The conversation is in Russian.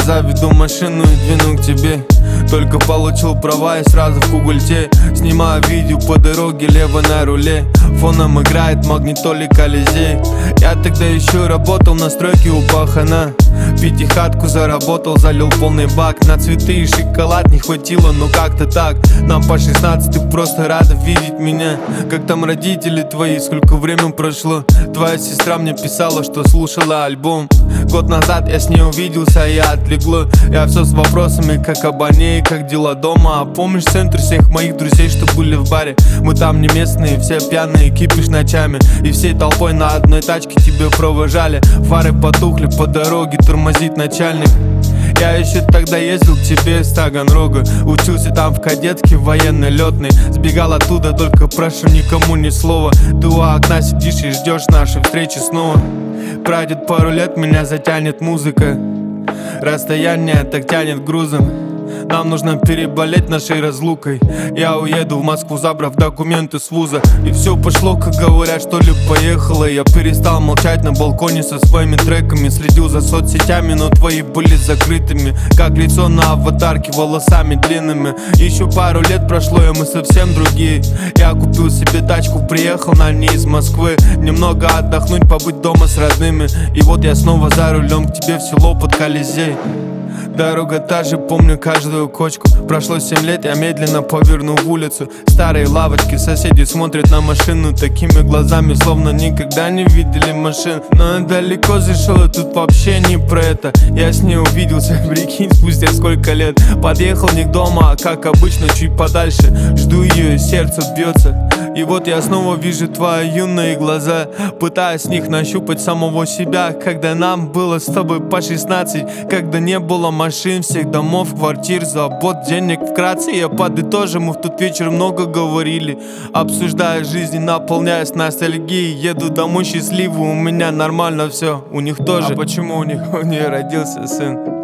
заведу машину и двину к тебе. Только получил права и сразу в кугульте. Снимаю видео по дороге, лево на руле. Фоном играет магнитолик Колизей. Я тогда еще работал на стройке у пахана. Пятихатку заработал, залил полный бак. На цветы и шоколад не хватило, но как-то так. Нам по 16, ты просто рада видеть меня. Как там родители твои, сколько времени прошло? Твоя сестра мне писала, что слушала альбом. Год назад я с ней увиделся, и отлегло. Я все с вопросами, как об ней, как дела дома. А помнишь центр всех моих друзей, что были в баре? Мы там не местные, все пьяные, кипиш ночами. И всей толпой на одной тачке тебя провожали. Фары потухли по дороге, тормозит начальник. Я еще тогда ездил к тебе с Таганрога. Учился там в кадетке военной летной. Сбегал оттуда, только прошу никому ни слова. Ты у окна сидишь и ждешь нашей встречи снова. Пройдет пару лет, меня затянет музыка. Расстояние так тянет грузом. Нам нужно переболеть нашей разлукой. Я уеду в Москву, забрав документы с вуза. И все пошло, как говорят, что ли поехало. Я перестал молчать на балконе со своими треками. Следил за соцсетями, но твои были закрытыми. Как лицо на аватарке, волосами длинными. Еще пару лет прошло, и мы совсем другие. Я купил себе тачку, приехал на ней из Москвы. Немного отдохнуть, побыть дома с родными. И вот я снова за рулем к тебе в село под Колизей. Дорога та же, помню каждую кочку. Прошло 7 лет, я медленно поверну в улицу. Старые лавочки, соседи смотрят на машину такими глазами, словно никогда не видели машин. Но я далеко зашел, и тут вообще не про это. Я с ней увиделся, прикинь, спустя сколько лет. Подъехал не к дому, а как обычно, чуть подальше. Жду ее, сердце бьется. И вот я снова вижу твои юные глаза, пытаясь в них нащупать самого себя. Когда нам было с тобой по 16, когда не было машин, всех домов, квартир, забот, денег. Вкратце я подытожу, мы в тот вечер много говорили, обсуждая жизнь и наполняясь ностальгией. Еду домой счастливый, у меня нормально все, у них тоже. А почему у нее родился сын?